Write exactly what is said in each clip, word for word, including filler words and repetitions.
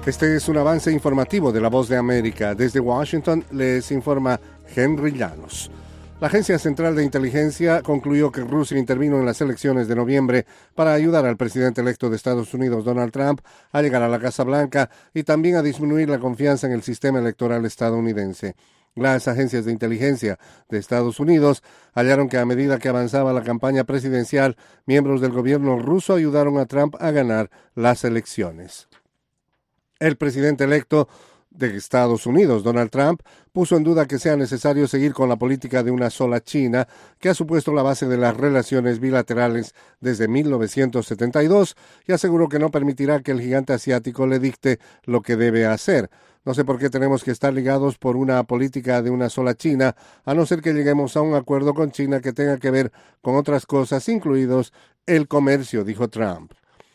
Este es un avance informativo de La Voz de América. Desde Washington les informa Henry Llanos. La Agencia Central de Inteligencia concluyó que Rusia intervino en las elecciones de noviembre para ayudar al presidente electo de Estados Unidos, Donald Trump, a llegar a la Casa Blanca y también a disminuir la confianza en el sistema electoral estadounidense. Las agencias de inteligencia de Estados Unidos hallaron que a medida que avanzaba la campaña presidencial, miembros del gobierno ruso ayudaron a Trump a ganar las elecciones. El presidente electo de Estados Unidos, Donald Trump, puso en duda que sea necesario seguir con la política de una sola China, que ha supuesto la base de las relaciones bilaterales desde mil novecientos setenta y dos, y aseguró que no permitirá que el gigante asiático le dicte lo que debe hacer. No sé por qué tenemos que estar ligados por una política de una sola China, a no ser que lleguemos a un acuerdo con China que tenga que ver con otras cosas, incluidos el comercio, dijo Trump.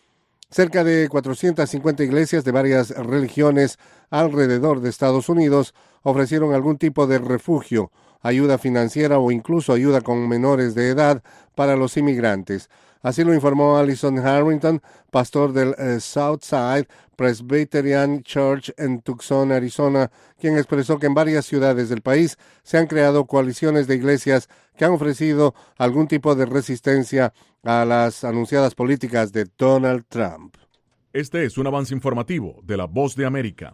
Cerca de cuatrocientas cincuenta iglesias de varias religiones alrededor de Estados Unidos ofrecieron algún tipo de refugio, ayuda financiera o incluso ayuda con menores de edad para los inmigrantes. Así lo informó Allison Harrington, pastor del eh, Southside Presbyterian Church en Tucson, Arizona, quien expresó que en varias ciudades del país se han creado coaliciones de iglesias que han ofrecido algún tipo de resistencia a las anunciadas políticas de Donald Trump. Este es un avance informativo de La Voz de América.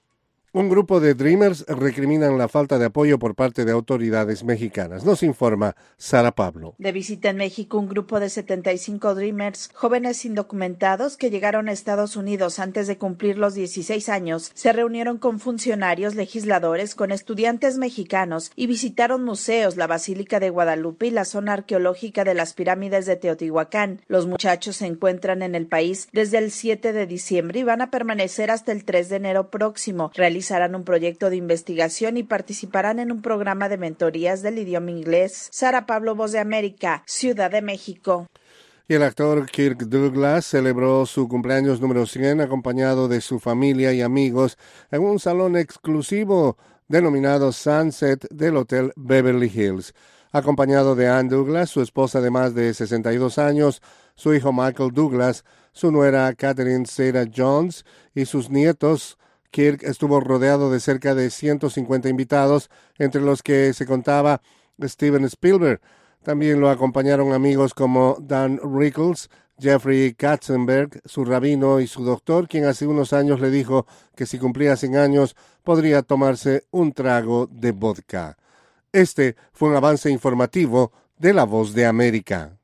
Un grupo de Dreamers recriminan la falta de apoyo por parte de autoridades mexicanas. Nos informa Sara Pablo. De visita en México, un grupo de setenta y cinco Dreamers, jóvenes indocumentados que llegaron a Estados Unidos antes de cumplir los dieciséis años, se reunieron con funcionarios, legisladores, con estudiantes mexicanos y visitaron museos, la Basílica de Guadalupe y la zona arqueológica de las pirámides de Teotihuacán. Los muchachos se encuentran en el país desde el siete de diciembre y van a permanecer hasta el tres de enero próximo. Realizarán un proyecto de investigación y participarán en un programa de mentorías del idioma inglés. Sara Pablo, Voz de América, Ciudad de México. Y el actor Kirk Douglas celebró su cumpleaños número cien acompañado de su familia y amigos en un salón exclusivo denominado Sunset del Hotel Beverly Hills. Acompañado de Ann Douglas, su esposa de más de sesenta y dos años, su hijo Michael Douglas, su nuera Catherine Zeta-Jones y sus nietos. Kirk estuvo rodeado de cerca de ciento cincuenta invitados, entre los que se contaba Steven Spielberg. También lo acompañaron amigos como Dan Rickles, Jeffrey Katzenberg, su rabino y su doctor, quien hace unos años le dijo que si cumplía cien años podría tomarse un trago de vodka. Este fue un avance informativo de La Voz de América.